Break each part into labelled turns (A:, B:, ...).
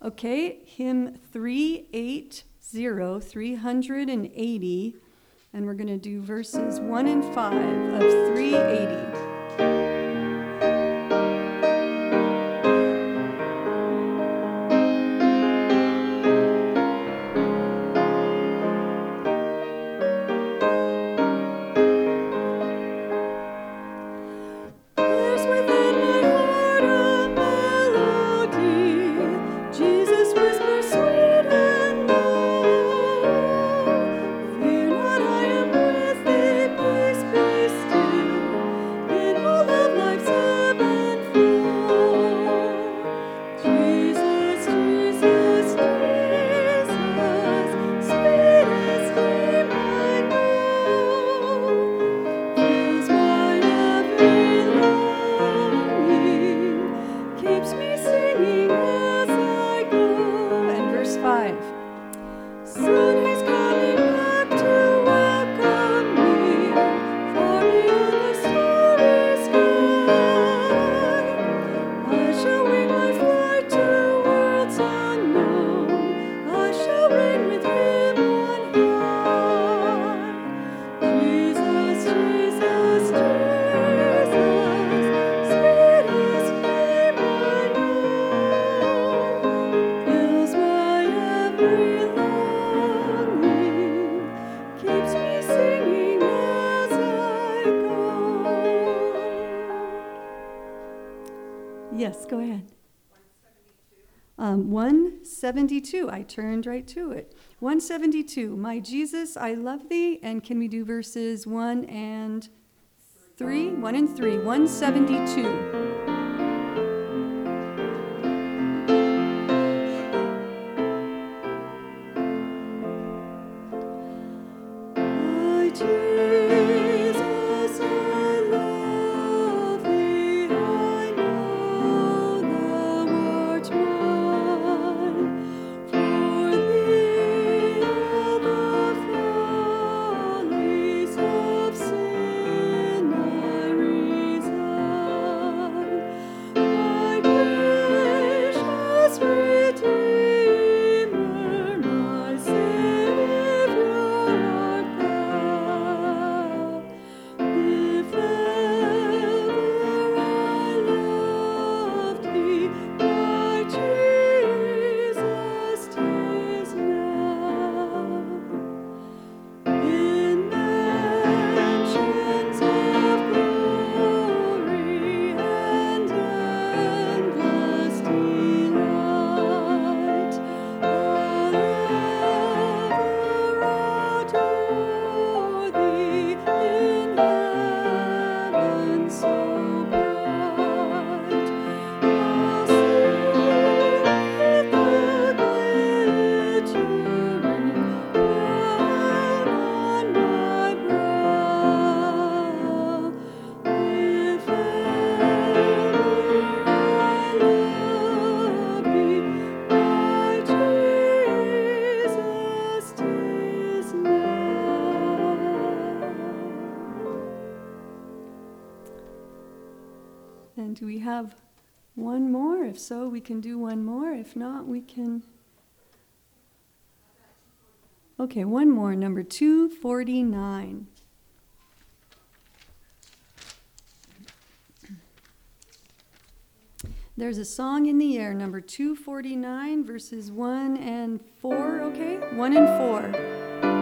A: Okay, hymn 380, 380, and we're going to do verses 1 and 5 of 380. Yes, go ahead. 172. I turned right to it. 172. My Jesus, I love thee. And can we do verses 1 and 3? 1 and 3. 172. And do we have one more? If so, we can do one more. If not, we can... Okay, one more, number 249. There's a song in the air, number 249, verses 1 and 4, okay? 1 and 4.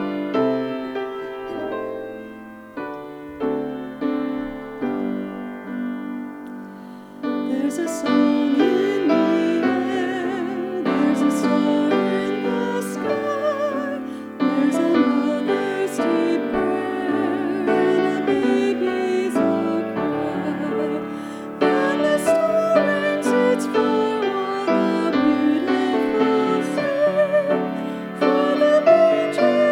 A: There's a song in the air, there's a star in the sky, there's a mother's deep prayer and a baby's cry. And the star rings its fire while the beautiful sing, for the manger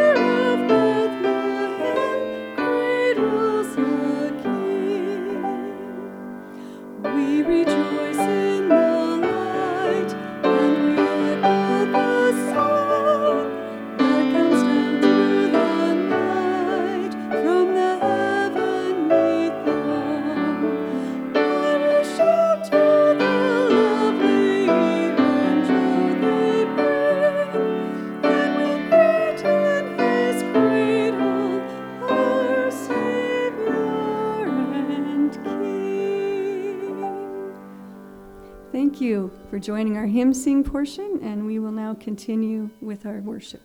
A: for joining our hymn sing portion, and we will now continue with our worship.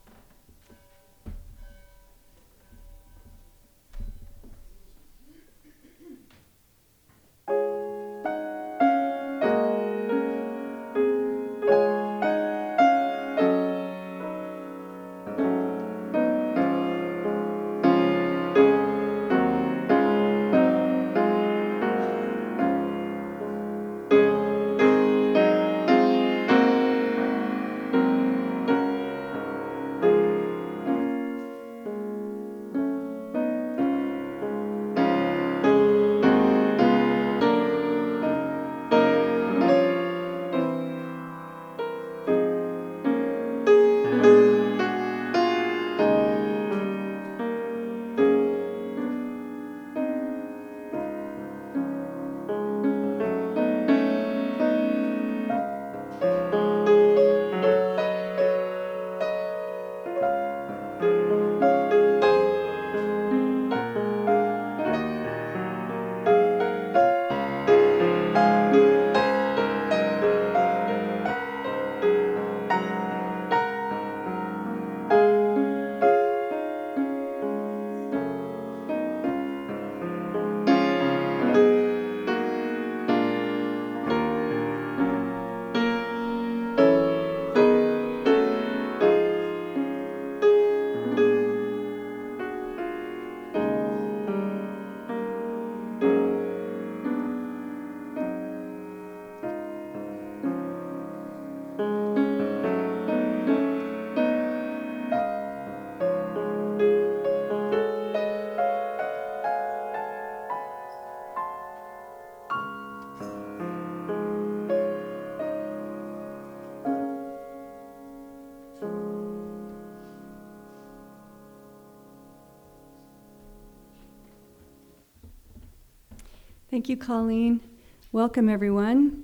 A: Thank you, Colleen. Welcome, everyone.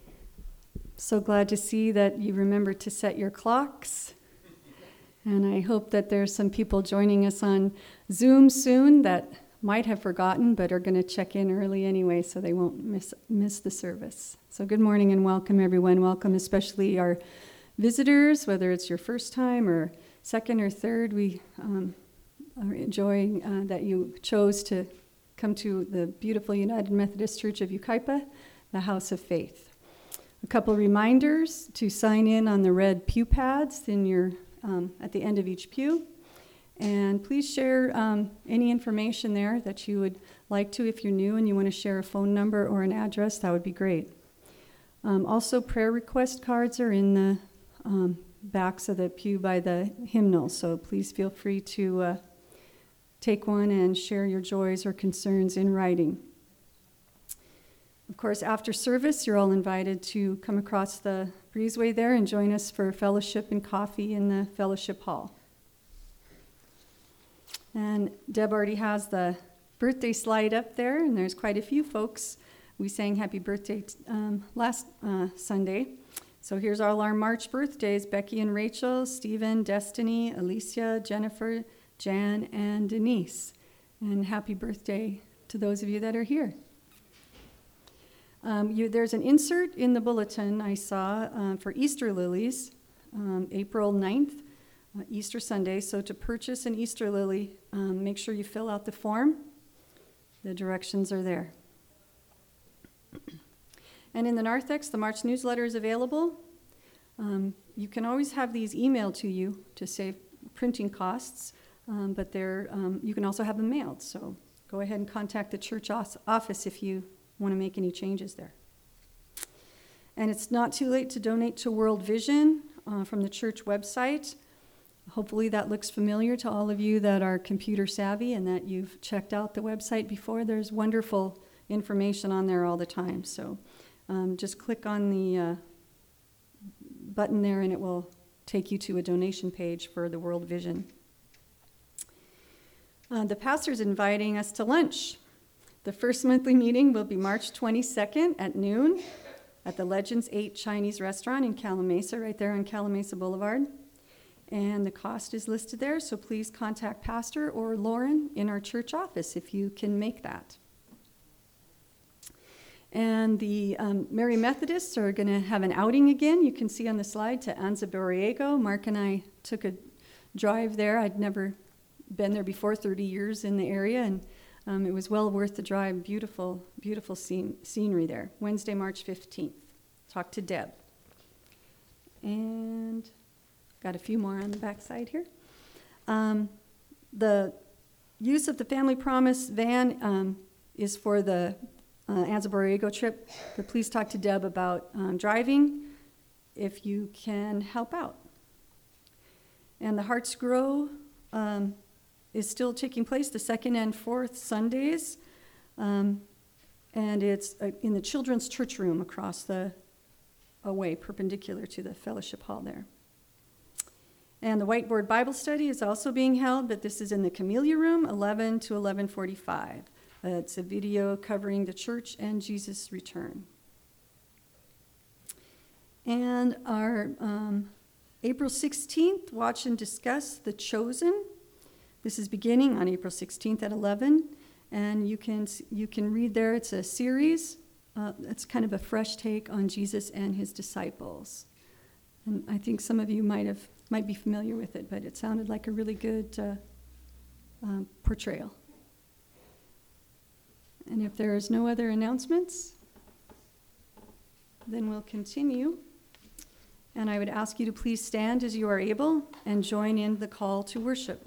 A: So glad to see that you remembered to set your clocks. And I hope that there's some people joining us on Zoom soon that might have forgotten but are going to check in early anyway so they won't miss the service. So good morning and welcome, everyone. Welcome especially our visitors, whether it's your first time or second or third. We are enjoying that you chose to come to the beautiful United Methodist Church of Yucaipa, the House of Faith. A couple reminders to sign in on the red pew pads in your at the end of each pew. And please share any information there that you would like to. If you're new and you want to share a phone number or an address, that would be great. Also, prayer request cards are in the backs of the pew by the hymnal, so please feel free to take one and share your joys or concerns in writing. Of course, after service, you're all invited to come across the breezeway there and join us for fellowship and coffee in the fellowship hall. And Deb already has the birthday slide up there, and there's quite a few folks. We sang happy birthday last Sunday. So here's all our March birthdays: Becky and Rachel, Stephen, Destiny, Alicia, Jennifer, Jan, and Denise. And happy birthday to those of you that are here. There's an insert in the bulletin I saw for Easter lilies, April 9th, Easter Sunday. So to purchase an Easter lily, make sure you fill out the form. The directions are there. And in the narthex, the March newsletter is available. You can always have these emailed to you to save printing costs, but you can also have them mailed. So go ahead and contact the church office if you want to make any changes there. And it's not too late to donate to World Vision from the church website. Hopefully that looks familiar to all of you that are computer savvy and that you've checked out the website before. There's wonderful information on there all the time. So just click on the button there and it will take you to a donation page for the World Vision. The pastor's inviting us to lunch. The first monthly meeting will be March 22nd at noon at the Legends 8 Chinese restaurant in Calimesa, right there on Calimesa Boulevard. And the cost is listed there, so please contact Pastor or Lauren in our church office if you can make that. And the Mary Methodists are going to have an outing again. You can see on the slide to Anza Borrego. Mark and I took a drive there. I'd never been there before, 30 years in the area, and it was well worth the drive. Beautiful, beautiful scenery there. Wednesday, March 15th. Talk to Deb. And got a few more on the back side here. The use of the Family Promise van is for the Anza Borrego trip, but please talk to Deb about driving if you can help out. And the Hearts Grow is still taking place the second and fourth Sundays, and it's in the children's church room across the way, perpendicular to the fellowship hall there. And the Whiteboard Bible Study is also being held, but this is in the Camellia Room, 11 to 11:45. It's a video covering the church and Jesus' return. And our April 16th, watch and discuss The Chosen. This is beginning on April 16th at 11. And you can read there. It's a series. It's kind of a fresh take on Jesus and his disciples. And I think some of you might be familiar with it, but it sounded like a really good portrayal. And if there is no other announcements, then we'll continue. And I would ask you to please stand as you are able and join in the call to worship.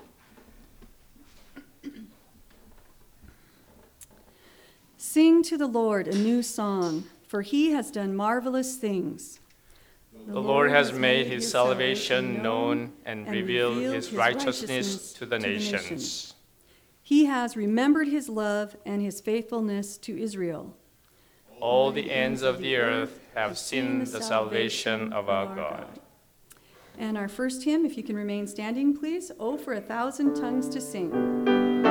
A: Sing to the Lord a new song, for he has done marvelous things.
B: The Lord has made his salvation known and revealed his righteousness to the nations.
A: He has remembered his love and his faithfulness to Israel.
B: All the ends of the earth have seen the salvation of our God.
A: And our first hymn, if you can remain standing, please. Oh, for 1,000 tongues to sing.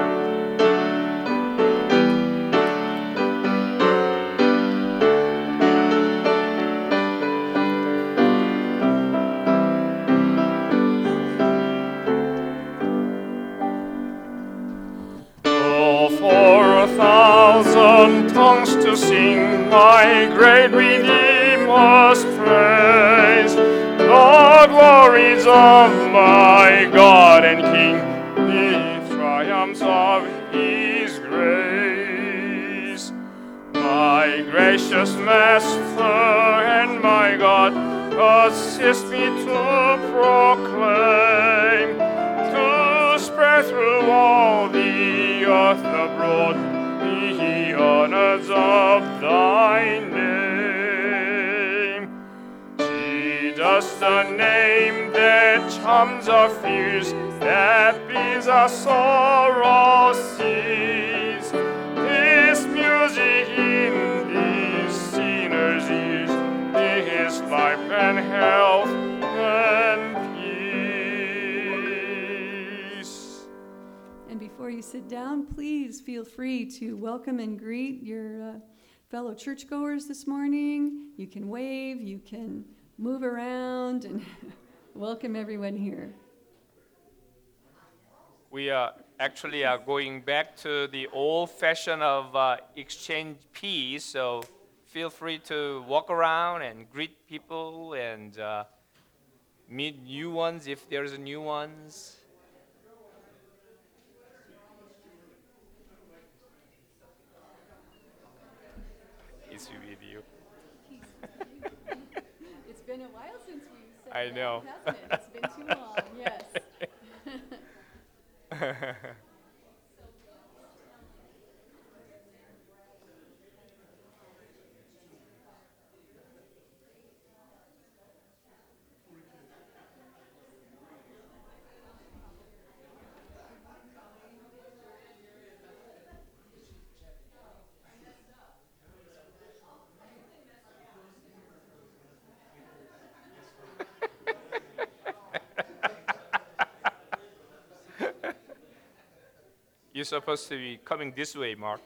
B: Tongues to sing my great Redeemer's praise, the glories of my God and King, the triumphs of his grace. My gracious Master and my God, assist me to proclaim, to spread through all the earth abroad the honors of thy name. Jesus, the name that charms our fears, that bids our sorrow cease. This music in these sinners' ears is life and health and peace.
A: And before you sit down, please feel free to welcome and greet your fellow churchgoers this morning. You can wave, you can move around, and welcome everyone here.
B: We are actually going back to the old fashion of exchange peace, so feel free to walk around and greet people and meet new ones if there's new ones. Peace be with you.
A: It's been a while since we said
B: I know.
A: that, hasn't it? It's been too long, yes.
B: You're supposed to be coming this way, Mark.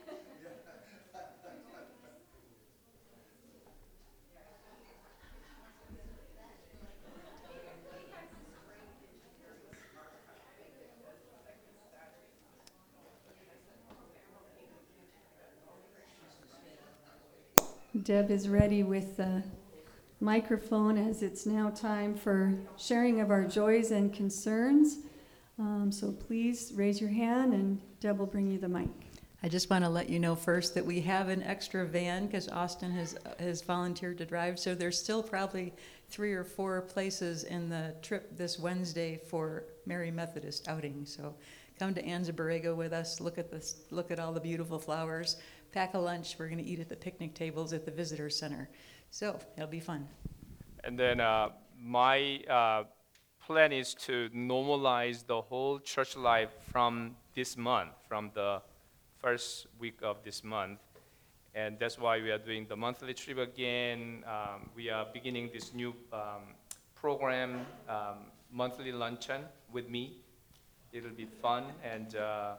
A: Deb is ready with the microphone as it's now time for sharing of our joys and concerns. So please raise your hand and Deb will bring you the mic.
C: I just want to let you know first that we have an extra van because Austin has volunteered to drive. So there's still probably 3 or 4 places in the trip this Wednesday for Mary Methodist outing. So come to Anza Borrego with us. Look at all the beautiful flowers. Pack a lunch. We're going to eat at the picnic tables at the visitor center. So it'll be fun.
B: And then my plan is to normalize the whole church life from this month, from the first week of this month. And that's why we are doing the monthly trip again. We are beginning this new program, monthly luncheon with me. It'll be fun, and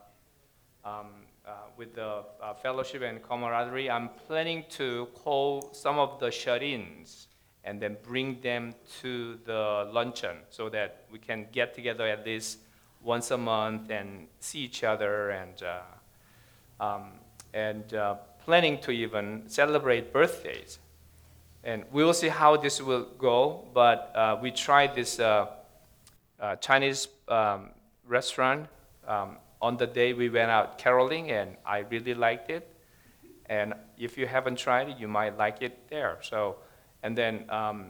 B: with the fellowship and camaraderie, I'm planning to call some of the shut-ins and then bring them to the luncheon so that we can get together at least once a month and see each other, and planning to even celebrate birthdays. And we'll see how this will go, but we tried this Chinese restaurant on the day we went out caroling, and I really liked it. And if you haven't tried it, you might like it there. So, and then,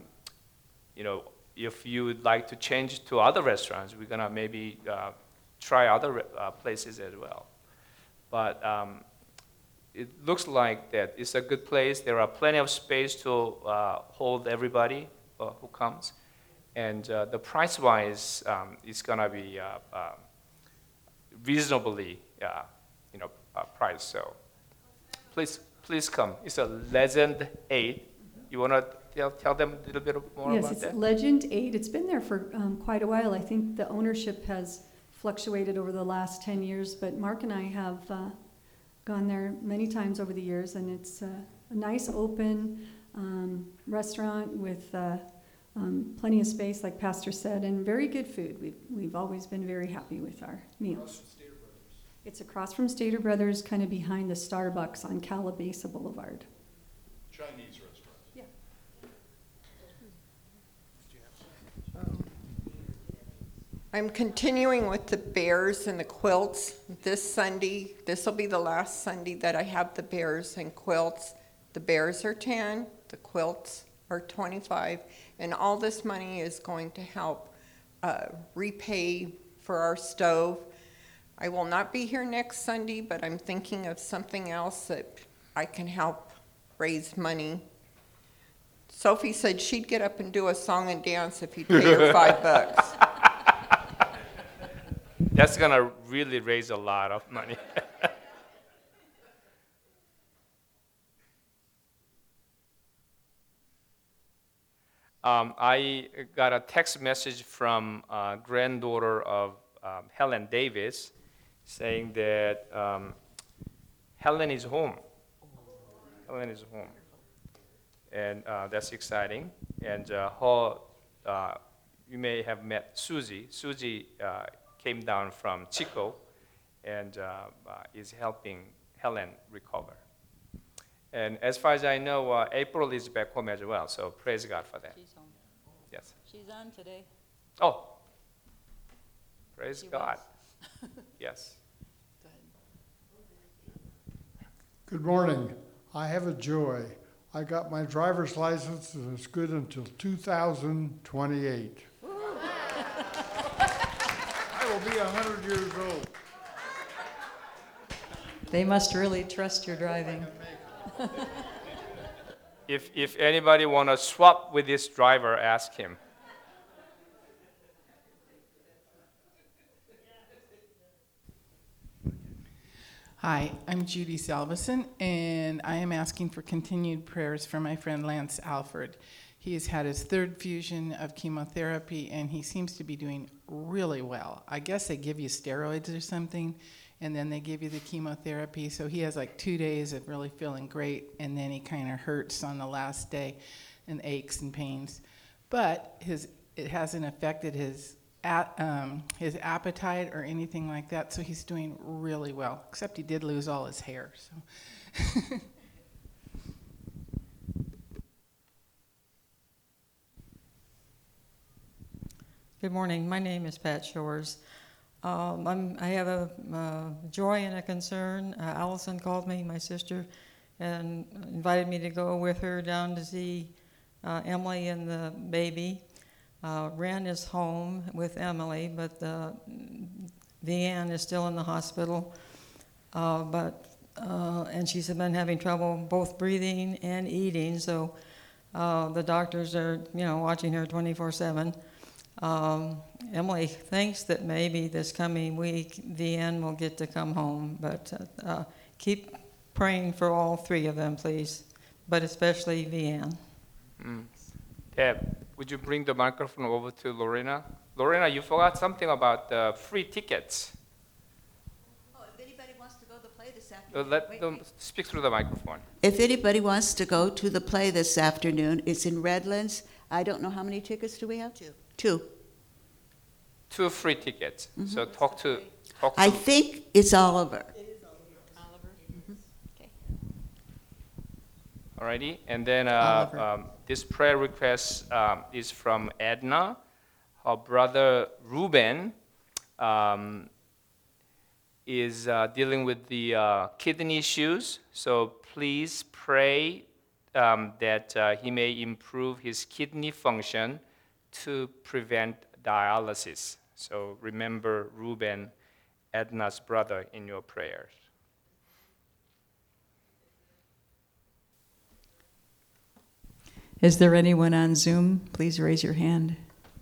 B: if you would like to change to other restaurants, we're gonna maybe try other places as well. But it looks like that it's a good place. There are plenty of space to hold everybody who comes. And the price-wise, it's gonna be reasonably, priced. So please come. It's a Legend 8. You wanna tell them a little bit more
A: Yes,
B: about
A: it's
B: that?
A: Legend 8. It's been there for quite a while. I think the ownership has fluctuated over the last 10 years, but Mark and I have gone there many times over the years, and it's a nice open restaurant with plenty of space, like Pastor said, and very good food. We've always been very happy with our meals. It's across from Stater Brothers, kind of behind the Starbucks on Calabasa Boulevard.
D: Chinese restaurant.
A: Yeah.
E: I'm continuing with the bears and the quilts this Sunday. This will be the last Sunday that I have the bears and quilts. The bears are 10, the quilts are 25, and all this money is going to help repay for our stove. I will not be here next Sunday, but I'm thinking of something else that I can help raise money. Sophie said she'd get up and do a song and dance if you'd pay her $5.
B: That's gonna really raise a lot of money. I got a text message from granddaughter of Helen Davis saying that Helen is home. Helen is home. And that's exciting. And you may have met Susie. Susie came down from Chico and is helping Helen recover. And as far as I know, April is back home as well, so praise God for that.
C: She's home.
B: Yes.
C: She's on today.
B: Oh, praise
C: She
B: God.
C: was.
B: Yes.
C: Go ahead.
D: Good morning. I have a joy. I got my driver's license and it's good until 2028. I will be 100 years old.
C: They must really trust your driving.
B: If anybody want to swap with this driver, ask him.
F: Hi, I'm Judy Salveson, and I am asking for continued prayers for my friend Lance Alford. He has had his 3rd fusion of chemotherapy, and he seems to be doing really well. I guess they give you steroids or something, and then they give you the chemotherapy. So he has like 2 days of really feeling great, and then he kind of hurts on the last day and aches and pains. But it hasn't affected his appetite or anything like that, so he's doing really well, except he did lose all his hair. So
G: Good morning. My name is Pat Shores. I have a joy and a concern. Allison called me, my sister, and invited me to go with her down to see Emily and the baby. Ren is home with Emily, but Deanne is still in the hospital. And she's been having trouble both breathing and eating, so the doctors are, watching her 24/7. Emily thinks that maybe this coming week Deanne will get to come home, but keep praying for all three of them, please, but especially Deanne.
B: Deb, would you bring the microphone over to Lorena? Lorena, you forgot something about the free tickets.
H: Oh, if anybody wants to go to the play this afternoon.
B: Let them speak through the microphone.
H: If anybody wants to go to the play this afternoon, it's in Redlands. I don't know how many tickets do we have? Two.
B: 2 free tickets. So talk to
H: I think it's Oliver.
B: Alrighty, and then
G: Oliver.
B: this prayer request is from Edna. Her brother Ruben is dealing with the kidney issues, so please pray that he may improve his kidney function to prevent dialysis. So remember Ruben, Edna's brother, in your prayers.
C: Is there anyone on Zoom? Please raise your hand.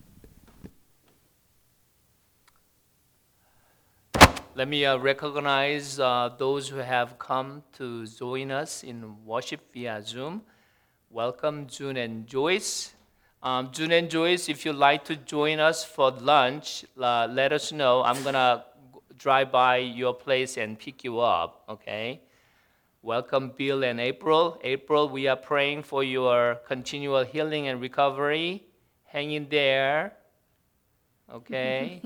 B: Let me recognize those who have come to join us in worship via Zoom. Welcome, June and Joyce. June and Joyce, if you'd like to join us for lunch, let us know. I'm going to drive by your place and pick you up, okay? Welcome, Bill and April. April, we are praying for your continual healing and recovery. Hang in there, okay?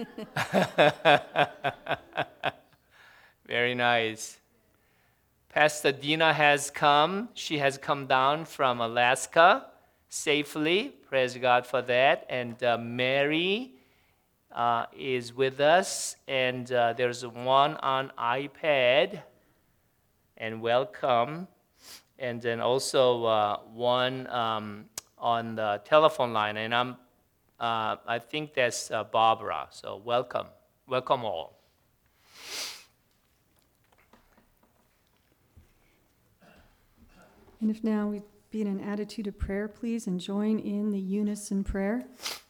B: Very nice. Pastor Dina has come. She has come down from Alaska safely. Praise God for that. And Mary is with us. And there's one on iPad. And welcome. And then also one on the telephone line. And I think that's Barbara. So welcome. Welcome all.
A: And if now we be in an attitude of prayer, please, and join in the unison prayer.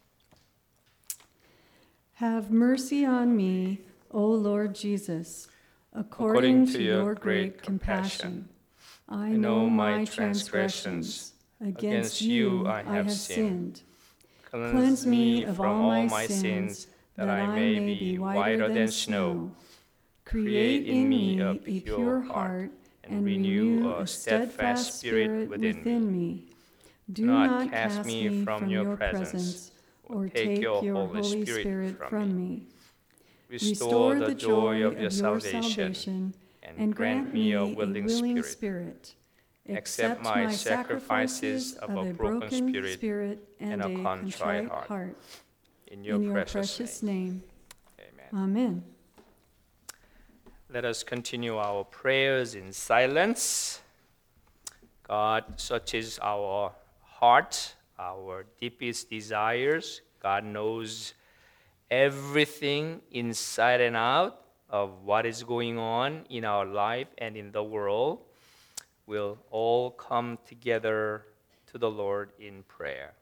A: Have mercy on me, O Lord Jesus, according to your great compassion. I know my transgressions. Against you I have sinned. Cleanse me of all my sins, that I may be whiter than snow. Create in me a pure heart, and renew a steadfast spirit within me. Do not cast me from your presence, or take your Holy Spirit from me. Restore the joy of your salvation, and grant me a willing spirit. Accept my sacrifices of a broken spirit and a contrite heart.
B: In your
A: precious name.
B: Amen.
A: Amen.
B: Let us continue our prayers in silence. God searches our heart, our deepest desires. God knows everything inside and out of what is going on in our life and in the world. We'll all come together to the Lord in prayer.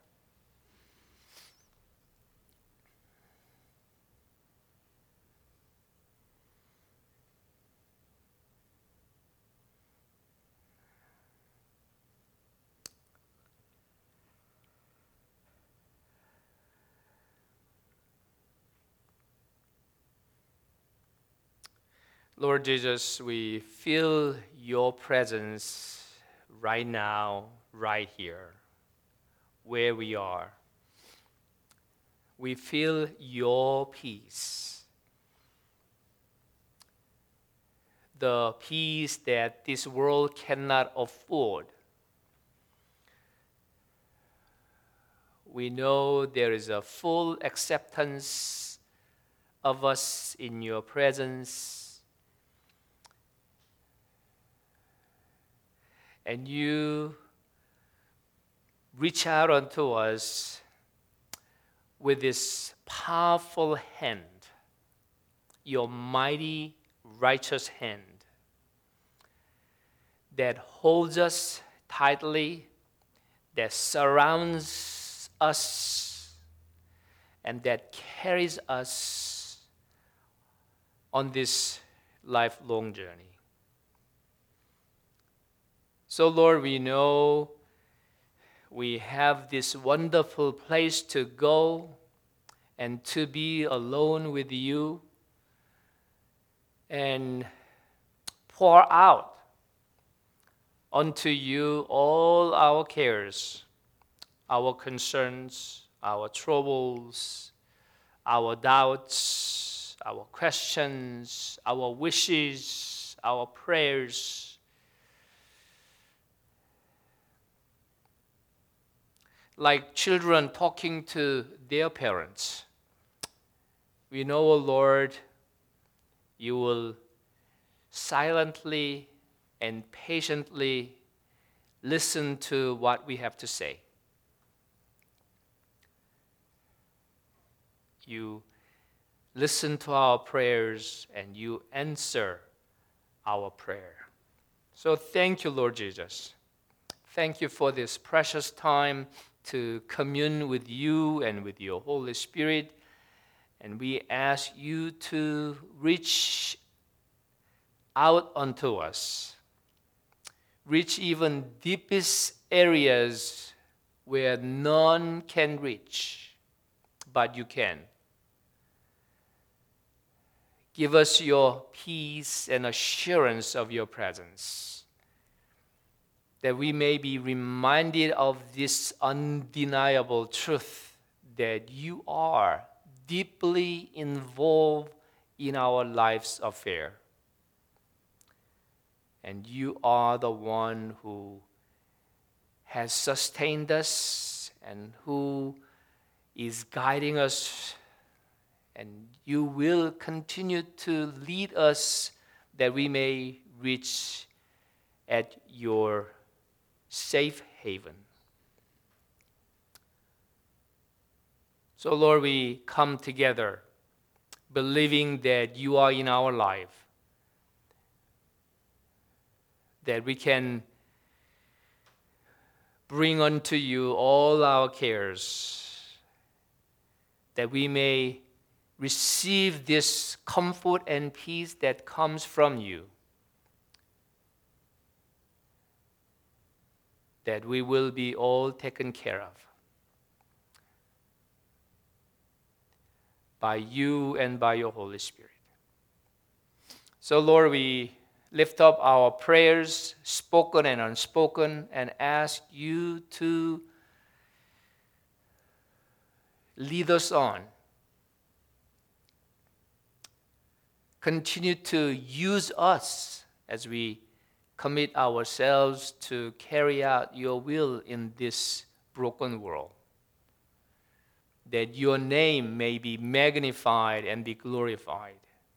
B: Lord Jesus, we feel your presence right now, right here, where we are. We feel your peace, the peace that this world cannot afford. we know there is a full acceptance of us in your presence. And you reach out unto us with this powerful hand, your mighty, righteous hand that holds us tightly, that surrounds us, and that carries us on this lifelong journey. So, Lord, we know we have this wonderful place to go and to be alone with you and pour out unto you all our cares, our concerns, our troubles, our doubts, our questions, our wishes, our prayers. Like children talking to their parents, we know, O Lord, you will silently and patiently listen to what we have to say. You listen to our prayers and you answer our prayer. So thank you, Lord Jesus. Thank you for this precious time to commune with you and with your Holy Spirit. And we ask you to reach out unto us. Reach even deepest areas where none can reach, but you can. Give us your peace and assurance of your presence, that we may be reminded of this undeniable truth that you are deeply involved in our life's affair. And you are the one who has sustained us and who is guiding us. And you will continue to lead us that we may reach at your safe haven. So, Lord, we come together believing that you are in our life, that we can bring unto you all our cares, that we may receive this comfort and peace that comes from you, that we will be all taken care of by you and by your Holy Spirit. So, Lord, we lift up our prayers, spoken and unspoken, and ask you to lead us on. Continue to use us as we commit ourselves to carry out your will in this broken world, that your name may be magnified and be glorified.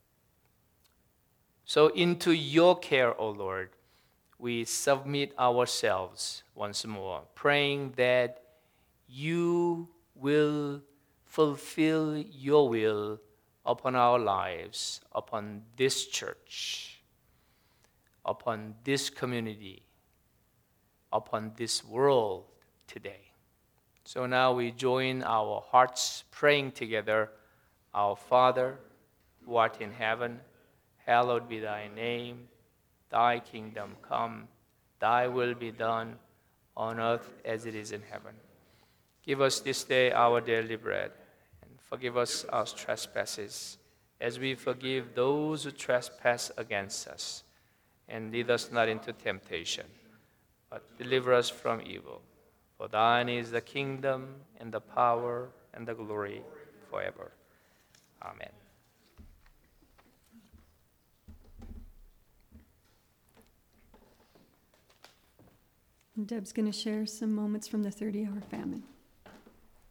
B: So into your care, O Lord, we submit ourselves once more, praying that you will fulfill your will upon our lives, upon this church, upon this community, upon this world today. So now we join our hearts praying together. Our Father, who art in heaven, hallowed be thy name. Thy kingdom come, thy will be done on earth as it is in heaven. Give us this day our daily bread, and forgive us our trespasses, as we forgive those who trespass against us. And lead us not into temptation, but deliver us from evil. For thine is the kingdom, and the power, and the glory forever. Amen.
A: And Deb's going to share some moments from the 30-hour famine.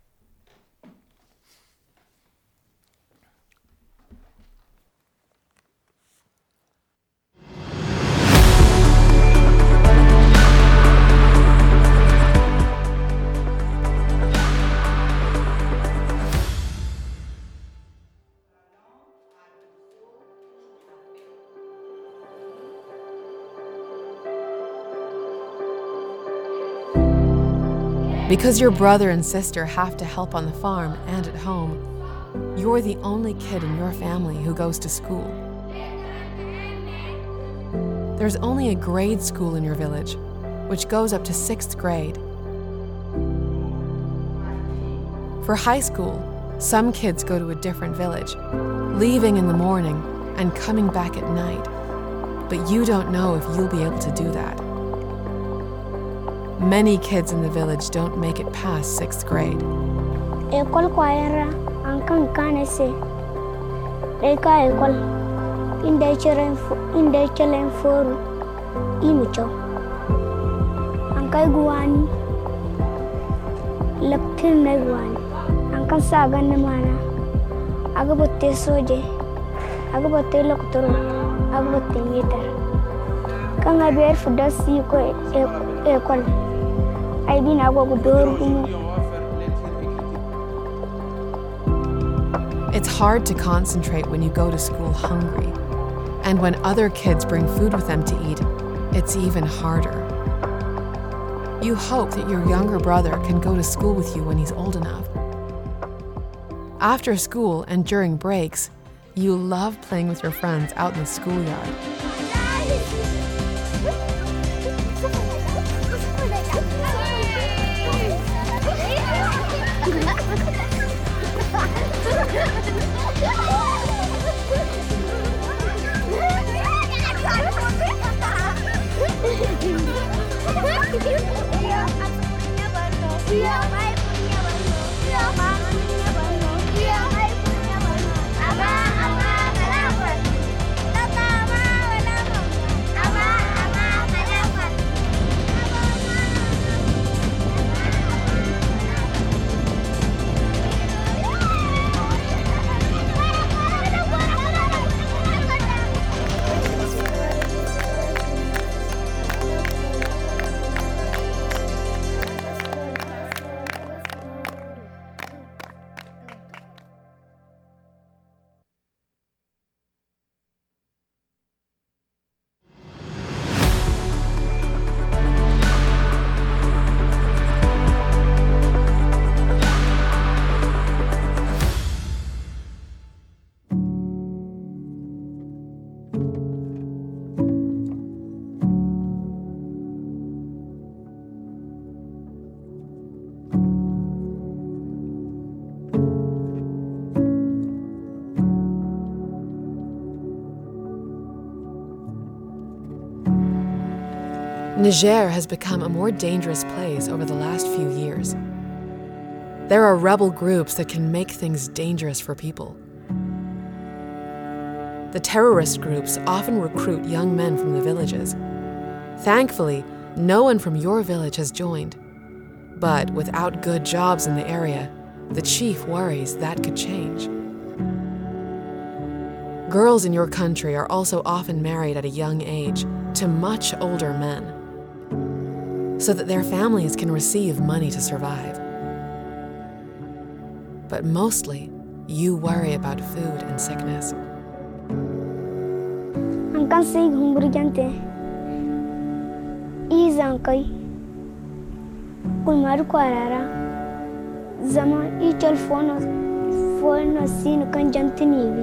I: Because your brother and sister have to help on the farm and at home, you're the only kid in your family who goes to school. There's only a grade school in your village, which goes up to 6th grade. For high school, some kids go to a different village, leaving in the morning and coming back at night. But you don't know if you'll be able to do that. Many kids in the village don't make it past 6th grade.
J: Ekol kwayara angkan kanese. Eka ekol inde chelen foru imucho. Angkai guani laktin ne guani. Angkan sagan ne mana. Agabotte soje. Agabotte loktoro. Agabotte meter. Kang aber fudasi ko ekol.
I: It's hard to concentrate when you go to school hungry. And when other kids bring food with them to eat, it's even harder. You hope that your younger brother can go to school with you when he's old enough. After school and during breaks, you love playing with your friends out in the schoolyard. Niger has become a more dangerous place over the last few years. There are rebel groups that can make things dangerous for people. The terrorist groups often recruit young men from the villages. Thankfully, no one from your village has joined. But without good jobs in the area, the chief worries that could change. Girls in your country are also often married at a young age to much older men, so that their families can receive money to survive. But mostly, you worry about food and sickness.
J: Angkan sig humbur jante. Izankai. Kulmaru kwarara. Zama ichal fono sin kan jante niwi.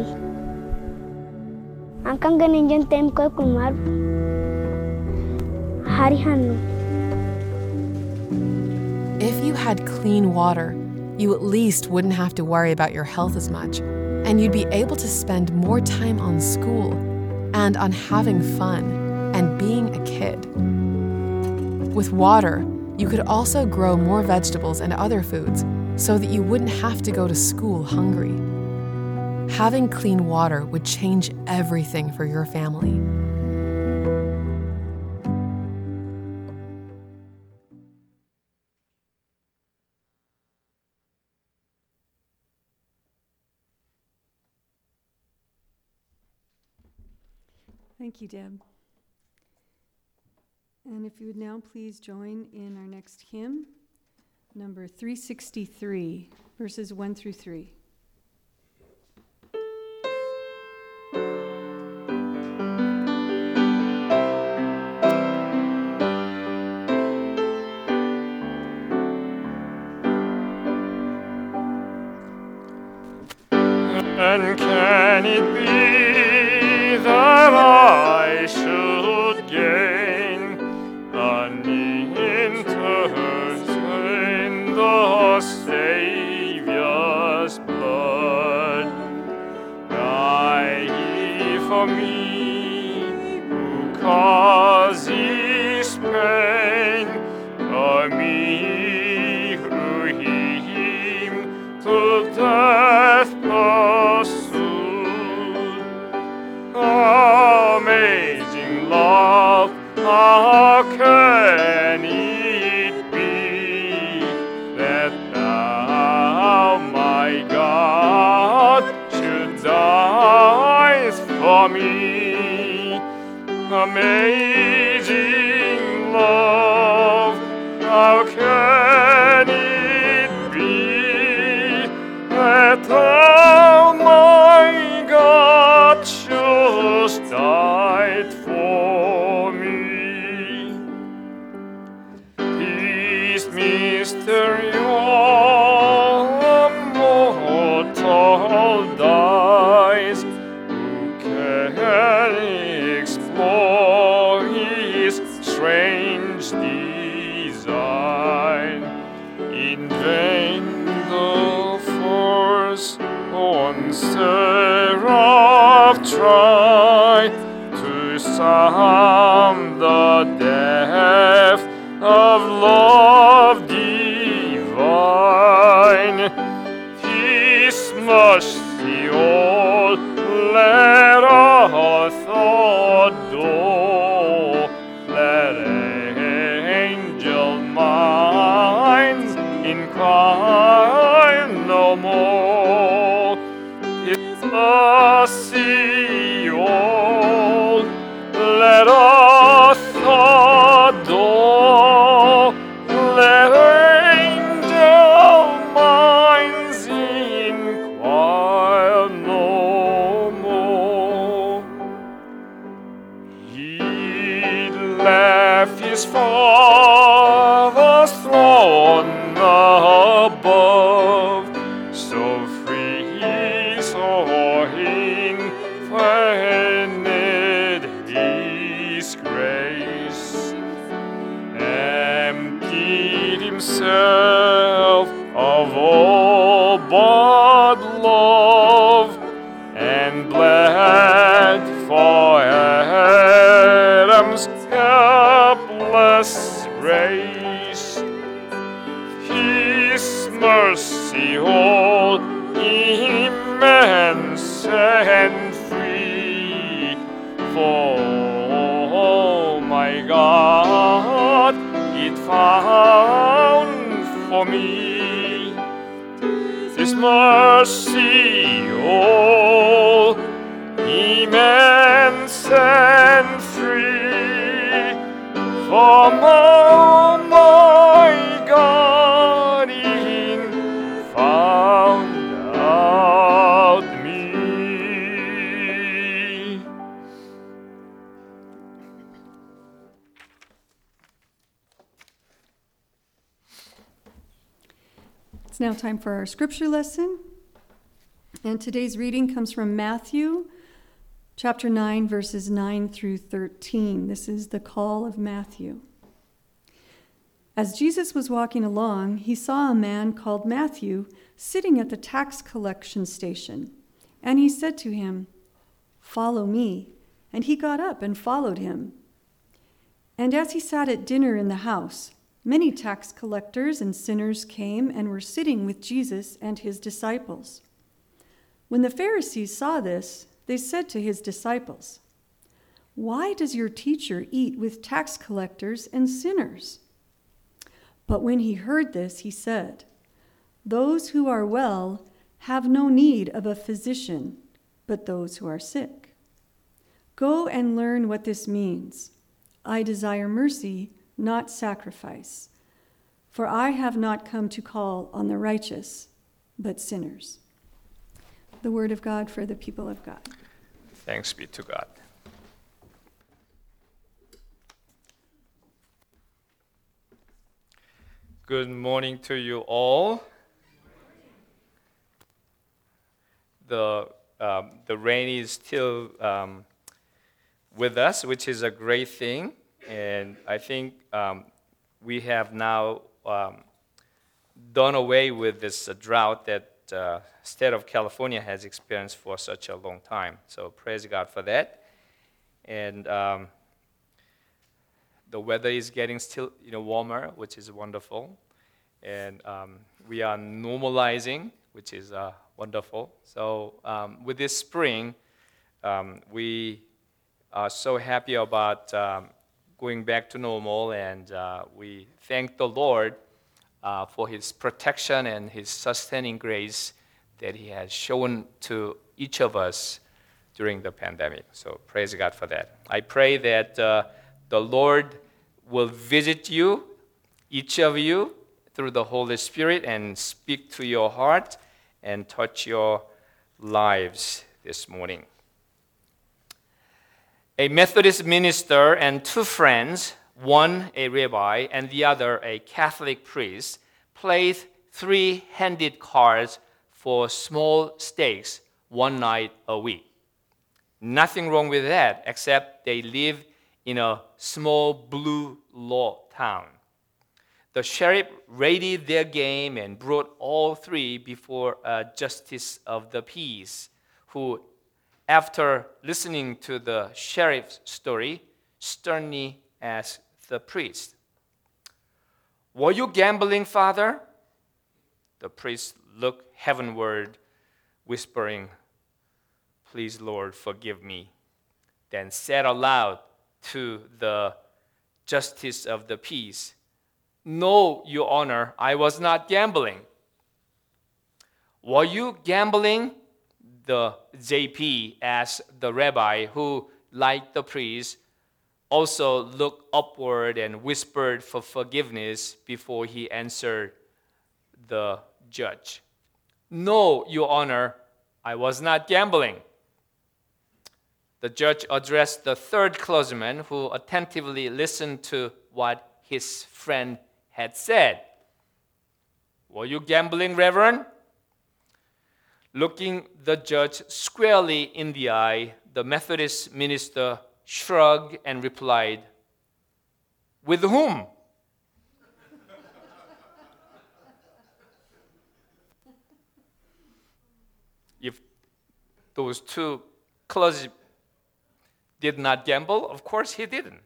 J: Angkan ganin jante mko kulmaru. Hari hanu.
I: If you had clean water, you at least wouldn't have to worry about your health as much, and you'd be able to spend more time on school and on having fun and being a kid. With water, you could also grow more vegetables and other foods so that you wouldn't have to go to school hungry. Having clean water would change everything for your family.
A: Thank you, Deb. And if you would now please join in our next hymn, number 363, verses 1 through 3.
K: And can it be that I should gain an interest in the Savior's blood? Die for me, who causes pain, for me who him to death pursued. Amazing love, how can it be that thou, my God, should die for me? Amazing love, how can it be that thou, my God, shouldst die for me? This mystery of mortal dies, who can explore his strange design? In vain the first on seraph try to sound the depth of love divine. His mercy all let us adore. Let angel minds inquire no more. His mercy all let us adore. Let angel minds inquire no more. He left his Father's throne above, so free, so infinite his grace, emptied himself of all but love, and bled for Adam's helpless race. His mercy all immense and free, for my God it found for me. His mercy all immense and free, for my God in found out me.
A: It's now time for our scripture lesson. And today's reading comes from Matthew chapter 9, verses 9 through 13. This is the call of Matthew. As Jesus was walking along, he saw a man called Matthew sitting at the tax collection station. And he said to him, "Follow me." And he got up and followed him. And as he sat at dinner in the house, many tax collectors and sinners came and were sitting with Jesus and his disciples. When the Pharisees saw this, they said to his disciples, "Why does your teacher eat with tax collectors and sinners?" But when he heard this, he said, "Those who are well have no need of a physician, but those who are sick. Go and learn what this means. I desire mercy, not sacrifice. For I have not come to call on the righteous, but sinners." The word of God for the people of God.
B: Thanks be to God. Good morning to you all. the rain is still with us, which is a great thing. And I think we have now done away with this drought that state of California has experienced for such a long time. So praise God for that. And the weather is getting still warmer, which is wonderful. And we are normalizing, which is wonderful. So with this spring, we are so happy about going back to normal, and we thank the Lord for His protection and His sustaining grace that He has shown to each of us during the pandemic. So praise God for that. I pray that the Lord will visit you, each of you, through the Holy Spirit and speak to your heart and touch your lives this morning. A Methodist minister and two friends, one a rabbi and the other a Catholic priest, played three-handed cards for small stakes one night a week. Nothing wrong with that, except they live in a small blue law town. The sheriff raided their game and brought all three before a justice of the peace, who, after listening to the sheriff's story, sternly asked the priest, "Were you gambling, Father?" The priest looked heavenward, whispering, "Please, Lord, forgive me." Then said aloud to the justice of the peace, "No, Your Honor, I was not gambling." "Were you gambling?" the JP asked the rabbi, who, like the priest, also looked upward and whispered for forgiveness before he answered the judge. "No, Your Honor, I was not gambling." The judge addressed the third clergyman, who attentively listened to what his friend had said. "Were you gambling, Reverend?" Looking the judge squarely in the eye, the Methodist minister shrugged and replied, "With whom?" If those two clergy did not gamble, of course he didn't.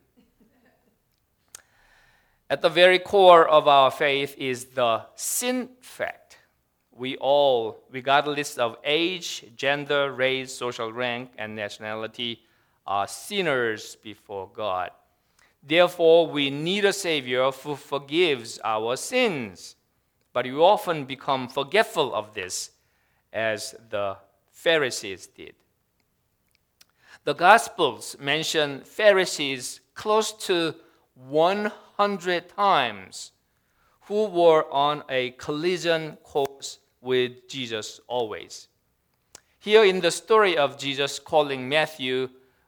B: At the very core of our faith is the sin fact. We all, regardless of age, gender, race, social rank, and nationality, are sinners before God. Therefore, we need a Savior who forgives our sins. But we often become forgetful of this, as the Pharisees did. The Gospels mention Pharisees close to 100 times who were on a collision course with Jesus always. Here in the story of Jesus calling Matthew,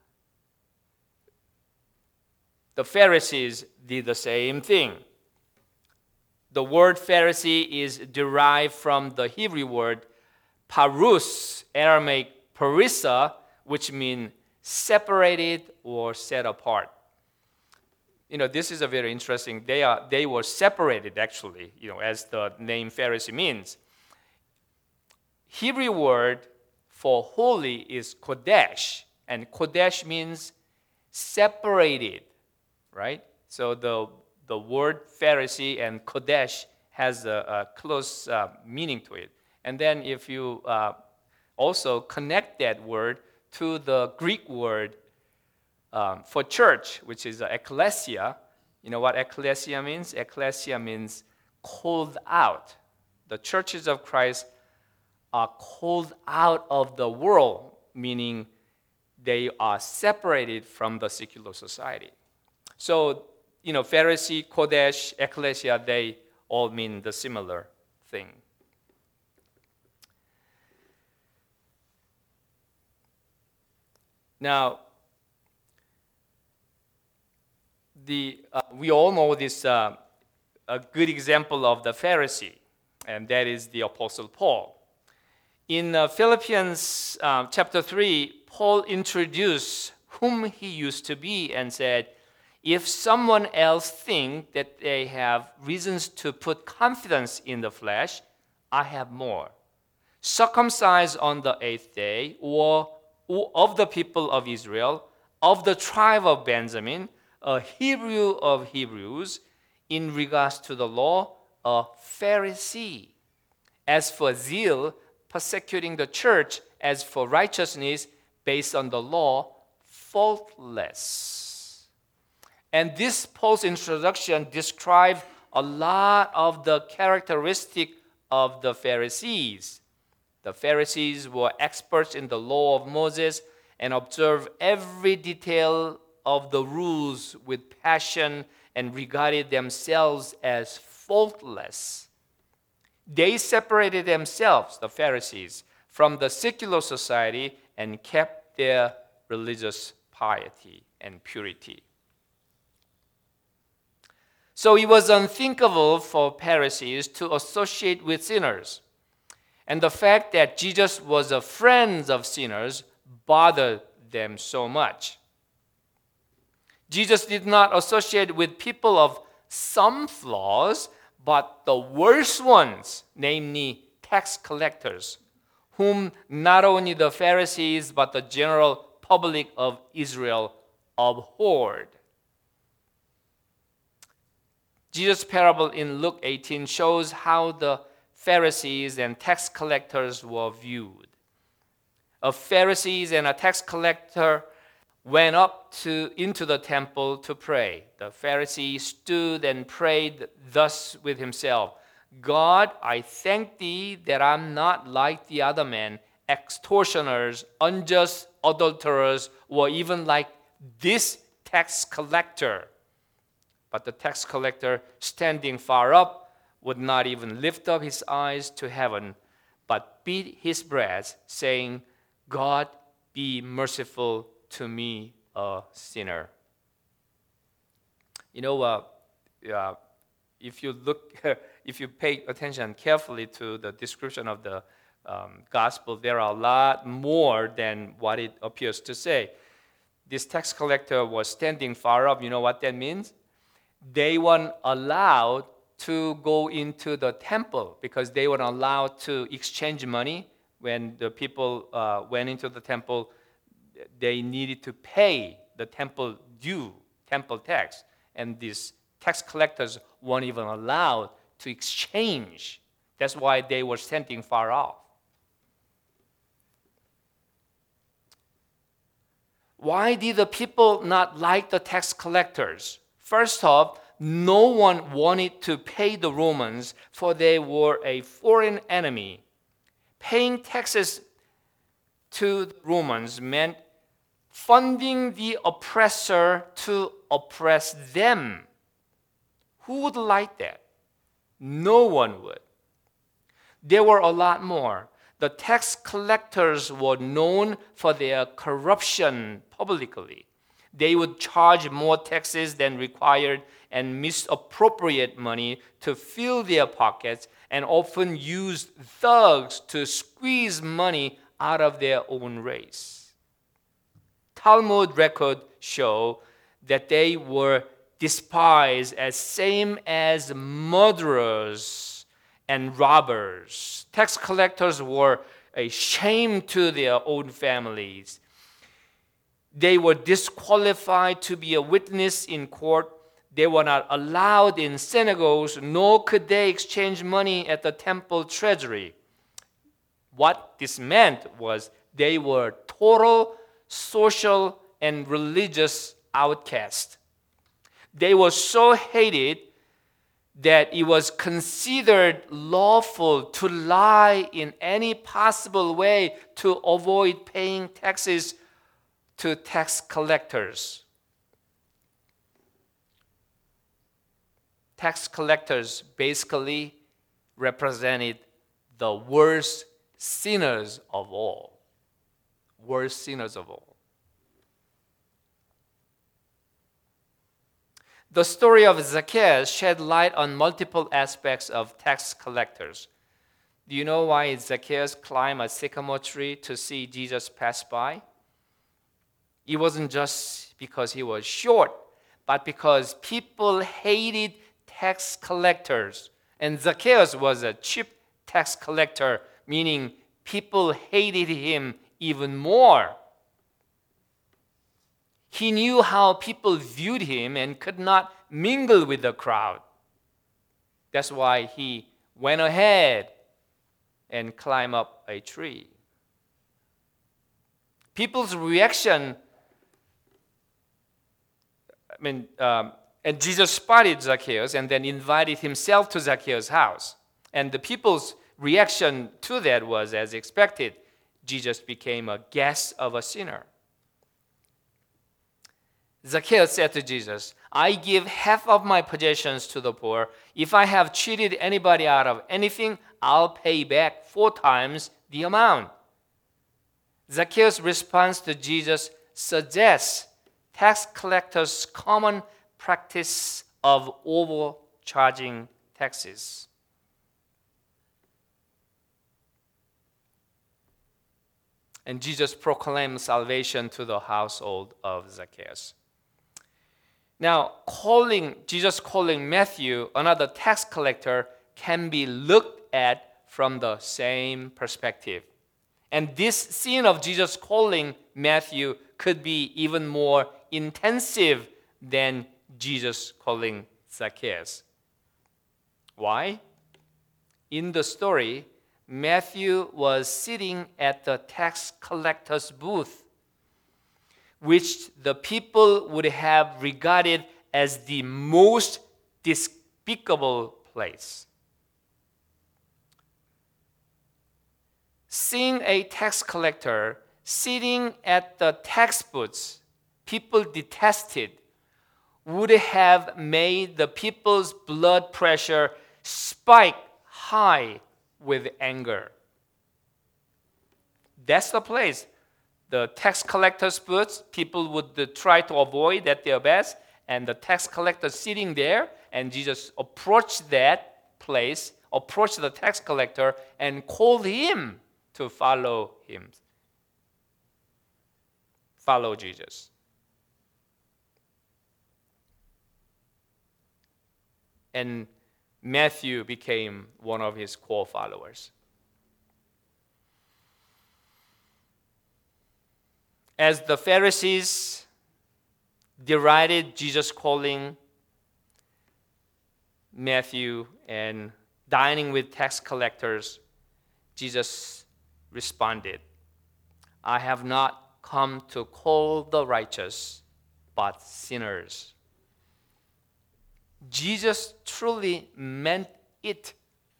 B: the Pharisees did the same thing. The word Pharisee is derived from the Hebrew word parus, Aramaic parissa, which means separated or set apart. This is a very interesting. They were separated, actually, as the name Pharisee means. Hebrew word for holy is kodesh, and kodesh means separated, right? So the word Pharisee and kodesh has a close meaning to it. And then if you also connect that word to the Greek word for church, which is ekklesia. You know what ekklesia means? Ekklesia means called out. The churches of Christ are called out of the world, meaning they are separated from the secular society. So, Pharisee, Kodesh, ekklesia, they all mean the similar thing. Now, we all know this a good example of the Pharisee, and that is the Apostle Paul. In Philippians chapter 3, Paul introduced whom he used to be and said, if someone else think that they have reasons to put confidence in the flesh, I have more. Circumcised on the 8th day, or of the people of Israel, of the tribe of Benjamin, a Hebrew of Hebrews, in regards to the law, a Pharisee. As for zeal, persecuting the church; as for righteousness, based on the law, faultless. And this Paul's introduction describes a lot of the characteristic of the Pharisees. The Pharisees were experts in the law of Moses and observed every detail of the rules with passion and regarded themselves as faultless. They separated themselves, the Pharisees, from the secular society and kept their religious piety and purity. So it was unthinkable for Pharisees to associate with sinners. And the fact that Jesus was a friend of sinners bothered them so much. Jesus did not associate with people of some flaws, but the worst ones, namely tax collectors, whom not only the Pharisees but the general public of Israel abhorred. Jesus' parable in Luke 18 shows how the Pharisees and tax collectors were viewed. A Pharisee and a tax collector went up into the temple to pray. The Pharisee stood and prayed thus with himself, God, I thank thee that I'm not like the other men, extortioners, unjust adulterers, or even like this tax collector. But the tax collector, standing far up, would not even lift up his eyes to heaven, but beat his breast, saying, God, be merciful to me, a sinner. You know, if you pay attention carefully to the description of the gospel, there are a lot more than what it appears to say. This tax collector was standing far up. You know what that means? They weren't allowed to go into the temple because they weren't allowed to exchange money. When the people went into the temple, they needed to pay the temple due, temple tax. And these tax collectors weren't even allowed to exchange. That's why they were standing far off. Why did the people not like the tax collectors? First off, no one wanted to pay the Romans, for they were a foreign enemy. Paying taxes to the Romans meant funding the oppressor to oppress them. Who would like that? No one would. There were a lot more. The tax collectors were known for their corruption publicly. They would charge more taxes than required and misappropriate money to fill their pockets, and often used thugs to squeeze money out of their own race. Talmud records show that they were despised as same as murderers and robbers. Tax collectors were a shame to their own families. They were disqualified to be a witness in court. They were not allowed in synagogues, nor could they exchange money at the temple treasury. What this meant was they were total social and religious outcasts. They were so hated that it was considered lawful to lie in any possible way to avoid paying taxes to tax collectors. Tax collectors basically represented the worst sinners of all. Worst sinners of all. The story of Zacchaeus shed light on multiple aspects of tax collectors. Do you know why Zacchaeus climbed a sycamore tree to see Jesus pass by? It wasn't just because he was short, but because people hated tax collectors. And Zacchaeus was a cheap tax collector, meaning people hated him even more. He knew how people viewed him and could not mingle with the crowd. That's why he went ahead and climbed up a tree. People's reaction, and Jesus spotted Zacchaeus and then invited himself to Zacchaeus' house. And the people's reaction to that was as expected. Jesus became a guest of a sinner. Zacchaeus said to Jesus, I give half of my possessions to the poor. If I have cheated anybody out of anything, I'll pay back 4 times the amount. Zacchaeus' response to Jesus suggests tax collectors' common practice of overcharging taxes. And Jesus proclaimed salvation to the household of Zacchaeus. Now, Jesus calling Matthew, another tax collector, can be looked at from the same perspective. And this scene of Jesus calling Matthew could be even more intensive than Jesus calling Zacchaeus. Why? In the story, Matthew was sitting at the tax collector's booth, which the people would have regarded as the most despicable place. Seeing a tax collector sitting at the tax booths people detested would have made the people's blood pressure spike high with anger. That's the place. The tax collector's booths, people would try to avoid at their best, and the tax collector sitting there, and Jesus approached that place, approached the tax collector, and called him to follow him. Follow Jesus. And Matthew became one of his core followers. As the Pharisees derided Jesus calling Matthew and dining with tax collectors, Jesus responded, I have not come to call the righteous, but sinners. Jesus truly meant it.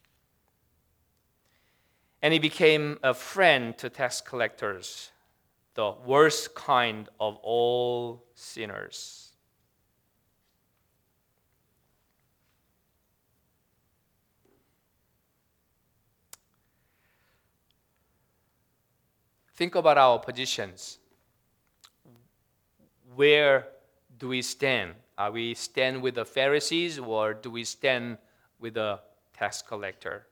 B: And he became a friend to tax collectors, the worst kind of all sinners. Think about our positions. Where do we stand? Are we stand with the Pharisees, or do we stand with the tax collector?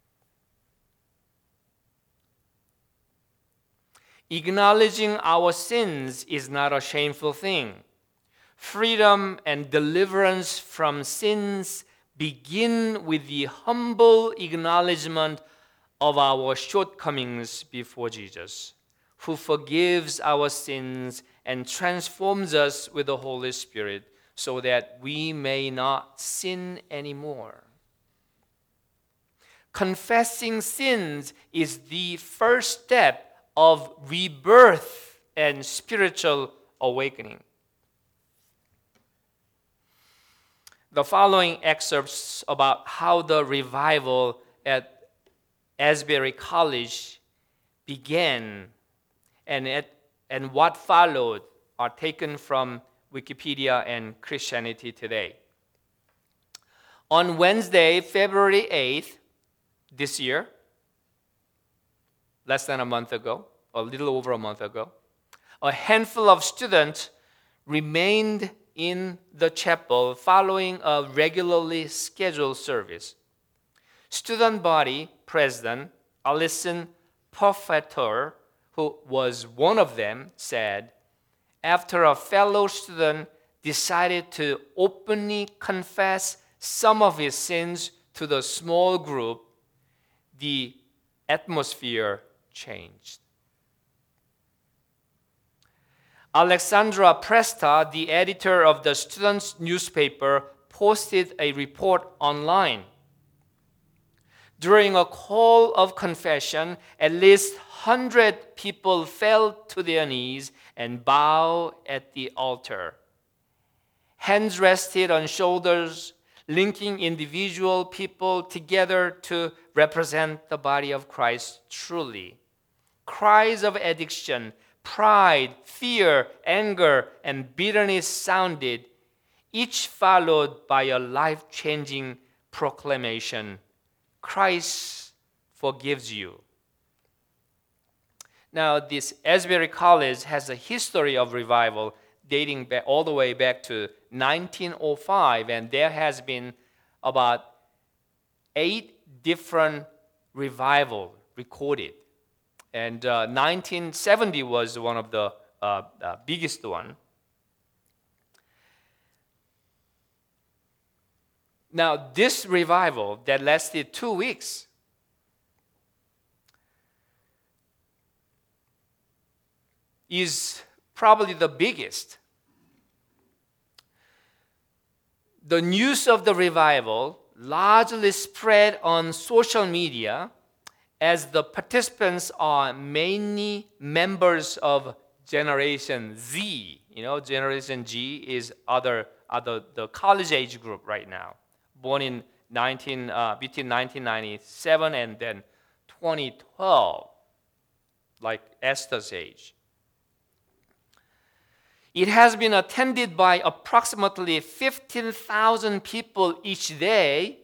B: Acknowledging our sins is not a shameful thing. Freedom and deliverance from sins begin with the humble acknowledgement of our shortcomings before Jesus, who forgives our sins and transforms us with the Holy Spirit so that we may not sin anymore. Confessing sins is the first step of rebirth and spiritual awakening. The following excerpts about how the revival at Asbury College began and what followed are taken from Wikipedia and Christianity Today. On Wednesday, February 8th, this year, less than a month ago, a little over a month ago, a handful of students remained in the chapel following a regularly scheduled service. student body president Alison Pofetter, who was one of them, said, after a fellow student decided to openly confess some of his sins to the small group, the atmosphere changed. Alexandra Presta, the editor of the students' newspaper, posted a report online. During a call of confession, at least 100 people fell to their knees and bowed at the altar. Hands rested on shoulders, linking individual people together to represent the body of Christ truly. Cries of addiction, pride, fear, anger, and bitterness sounded, each followed by a life-changing proclamation: Christ forgives you. Now, this Asbury College has a history of revival dating back all the way back to 1905, and there has been about 8 different revivals recorded. And 1970 was one of the biggest one. Now, this revival that lasted 2 weeks is probably the biggest. The news of the revival largely spread on social media, as the participants are mainly members of Generation Z. You know, Generation Z is the college age group right now, born in between 1997 and then 2012, like Esther's age. It has been attended by approximately 15,000 people each day.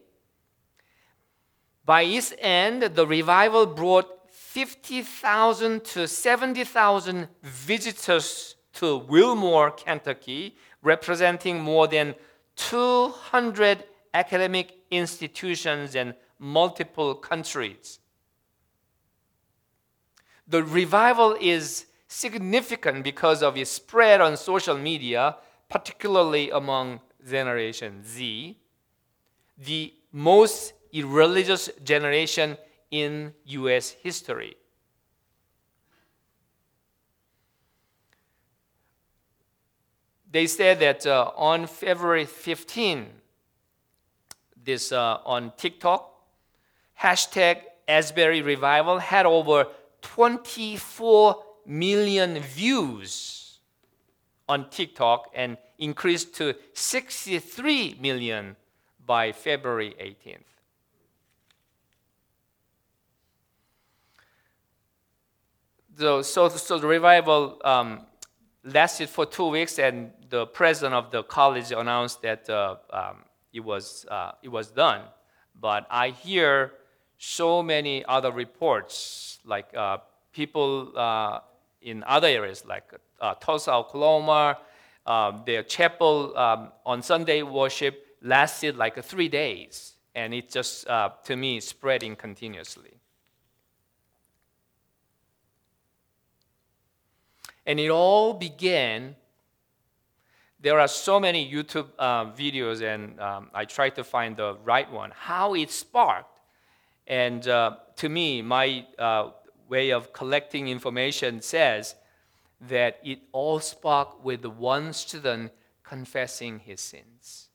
B: By its end, the revival brought 50,000 to 70,000 visitors to Wilmore, Kentucky, representing more than 200 academic institutions and multiple countries. The revival is significant because of its spread on social media, particularly among Generation Z, the most irreligious generation in U.S. history. They said that on February 15, on TikTok, hashtag Asbury Revival had over 24 million views on TikTok and increased to 63 million by February 18th. So the revival lasted for 2 weeks, and the president of the college announced that it was done. But I hear so many other reports, like people in other areas, like Tulsa, Oklahoma, their chapel on Sunday worship lasted like 3 days, and it just, to me, spreading continuously. And it all began, there are so many YouTube videos, and I tried to find the right one, how it sparked. And to me, my way of collecting information says that it all sparked with one student confessing his sins.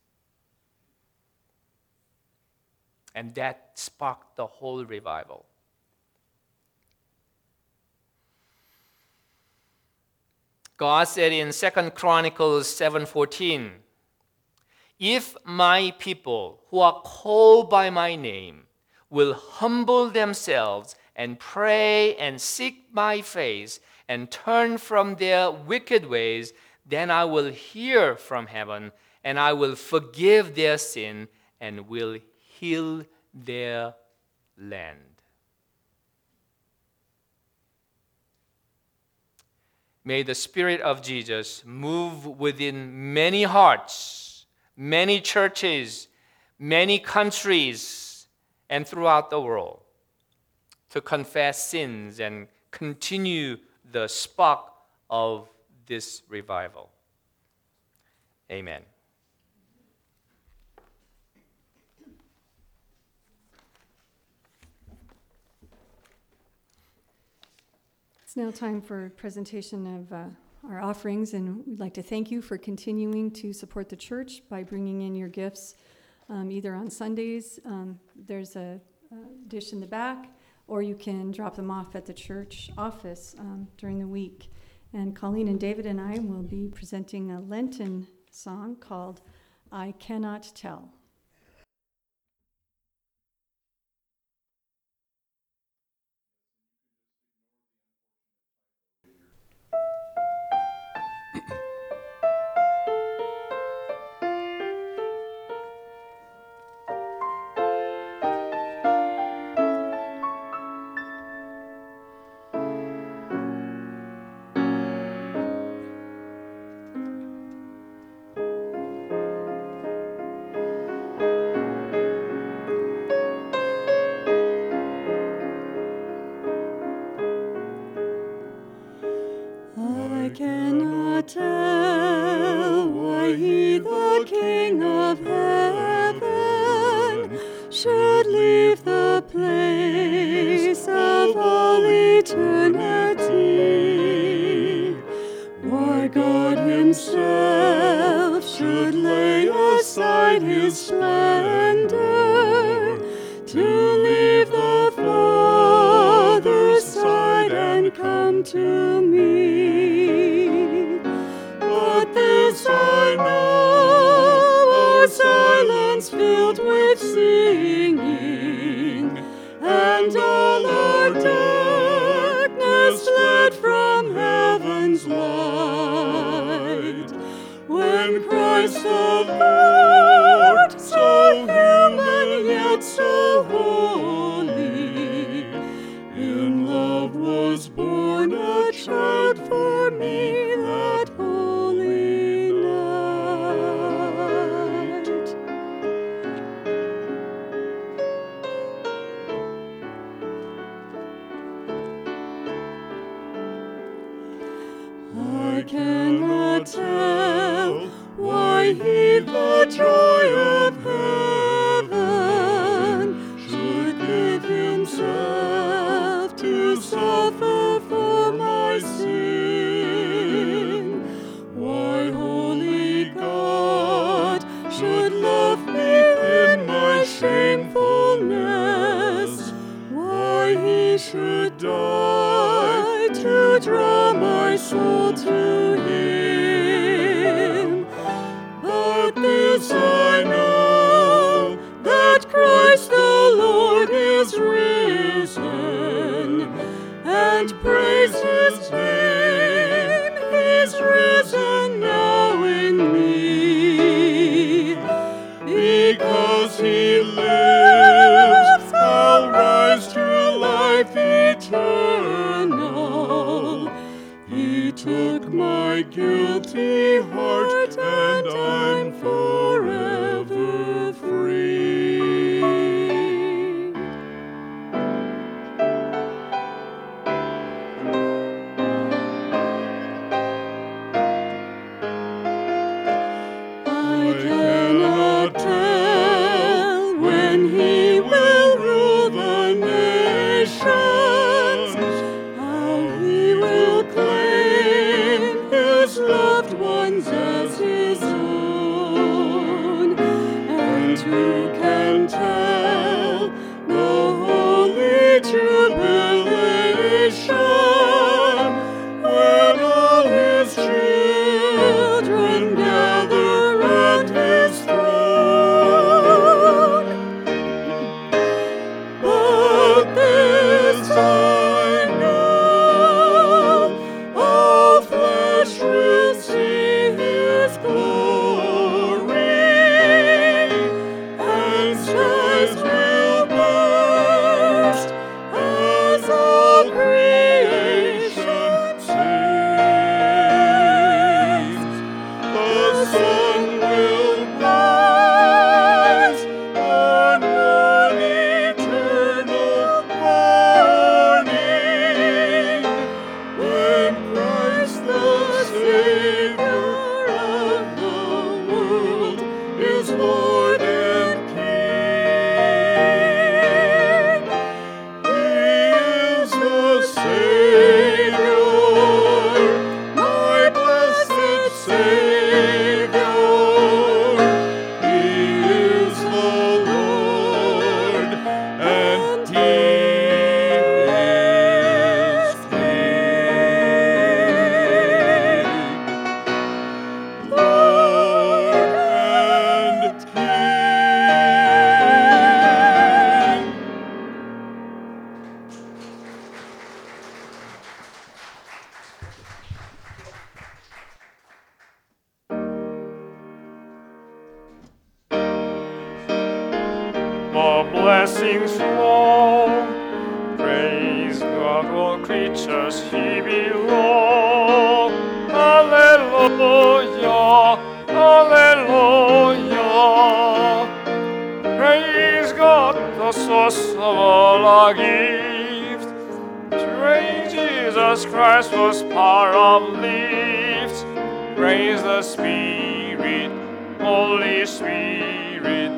B: And that sparked the whole revival. God said in 2 Chronicles 7:14, if my people who are called by my name will humble themselves and pray and seek my face and turn from their wicked ways, then I will hear from heaven and I will forgive their sin and will heal their land. May the Spirit of Jesus move within many hearts, many churches, many countries, and throughout the world to confess sins and continue the spark of this revival. Amen.
A: It's now time for presentation of our offerings, and we'd like to thank you for continuing to support the church by bringing in your gifts, either on Sundays. There's a dish in the back, or you can drop them off at the church office during the week. And Colleen and David and I will be presenting a Lenten song called I Cannot Tell. I cannot tell why he, the King of heaven, should leave the place of all eternity. Why God himself should lay aside his splendor to leave the Father's side and come to me. But this I know, our silence filled with singing, and all our darkness fled from heaven's light. When Christ the Lord, so human yet so holy, in love was born a child for me that holy night. I cannot tell why he, the joy of heaven, should give himself to suffer for my sin. Why holy God should love me in my shamefulness. Why he should die to draw my soul to him. But this I know, that Christ the Lord is risen, and praise his name, he's risen now in me. Because he lives, I'll rise to life eternal. He took my guilty heart, and I'm forever free. I cannot tell when he will rule the nations, how he will claim his loved ones
K: blessings flow. Praise God, all creatures He below. Hallelujah, hallelujah. Praise God, the source of all our gifts. Praise Jesus Christ, whose power uplifts. Praise the Spirit, Holy Spirit.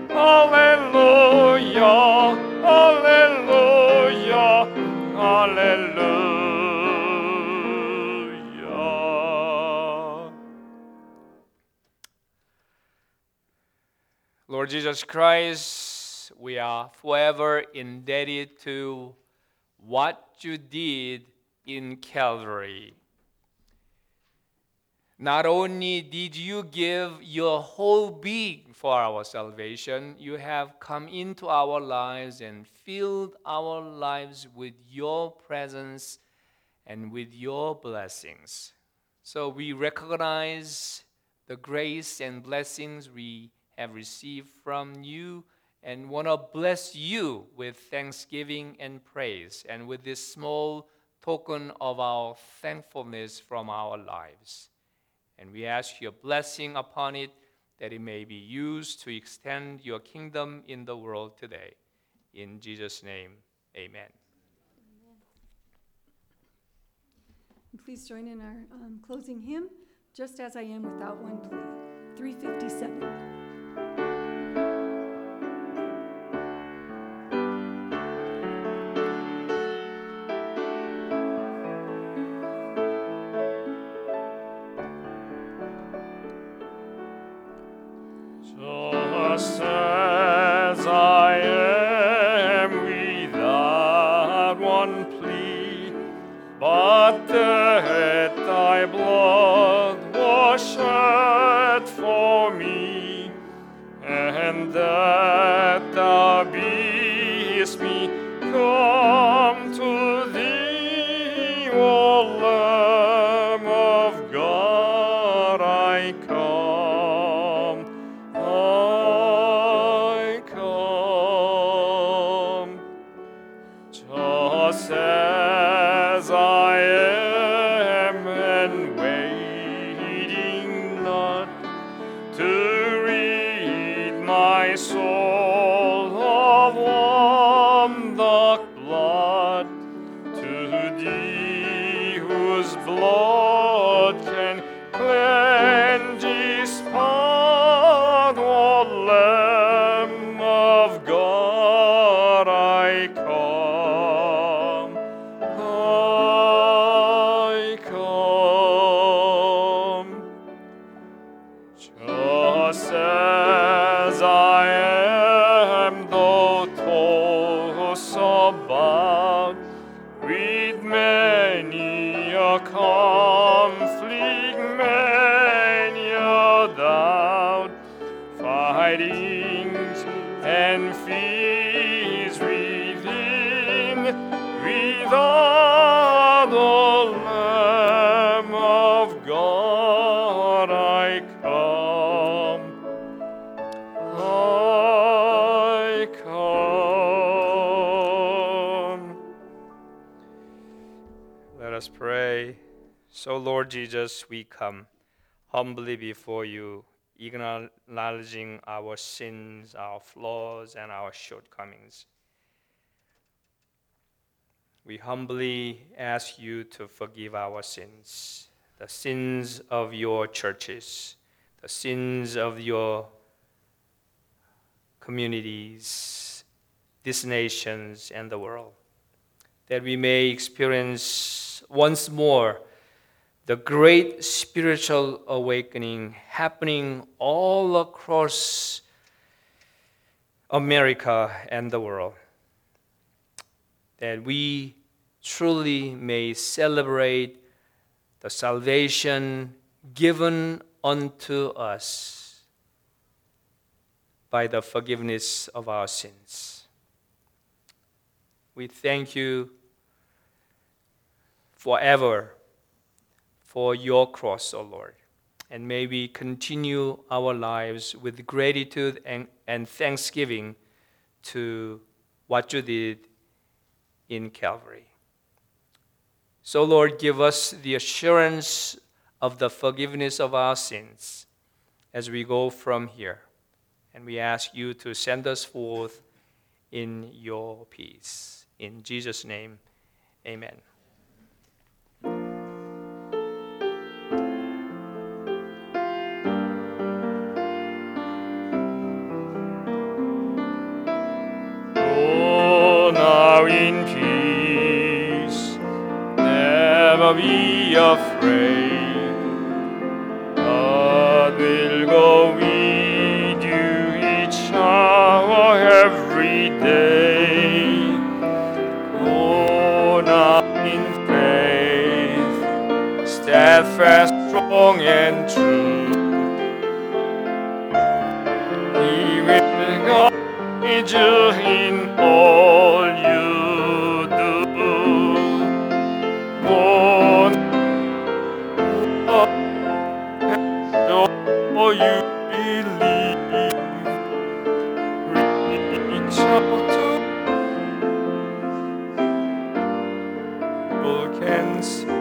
K: Hallelujah, hallelujah, hallelujah.
B: Lord Jesus Christ, we are forever indebted to what you did in Calvary. Not only did you give your whole being for our salvation, you have come into our lives and filled our lives with your presence and with your blessings. So we recognize the grace and blessings we have received from you and want to bless you with thanksgiving and praise, and with this small token of our thankfulness from our lives. And we ask your blessing upon it, that it may be used to extend your kingdom in the world today. In Jesus' name, amen.
A: Please join in our closing hymn, Just As I Am Without One Plea, 357.
K: Just as I am without one plea, but that thy blood was shed for me, and that thou bidst me come to thee, O Lamb of God, I come. I come, just as I am, and waiting not to rid my soul of warm-dark blood, to thee whose blood can cleanse this path, O Lamb of God, I come. I come. Just as I am, though tossed about with many a conflict, many a doubt, fightings and fears within, without the Lamb of God I come. I come.
B: Let us pray. So, Lord Jesus, we come humbly before you, acknowledging our sins, our flaws, and our shortcomings. We humbly ask you to forgive our sins, the sins of your churches, the sins of your communities, these nations, and the world, that we may experience once more the great spiritual awakening happening all across America and the world, that we truly may celebrate the salvation given unto us by the forgiveness of our sins. We thank you forever for your cross, O Lord. And may we continue our lives with gratitude and thanksgiving to what you did in Calvary. So, Lord, give us the assurance of the forgiveness of our sins as we go from here. And we ask you to send us forth in your peace. In Jesus' name, amen.
K: Go now in peace, never be afraid. God will go with you each hour, every day. Go now in faith, steadfast, strong, and true. He will guide you in all you do. Go now, so you believe. Reach out to people can see.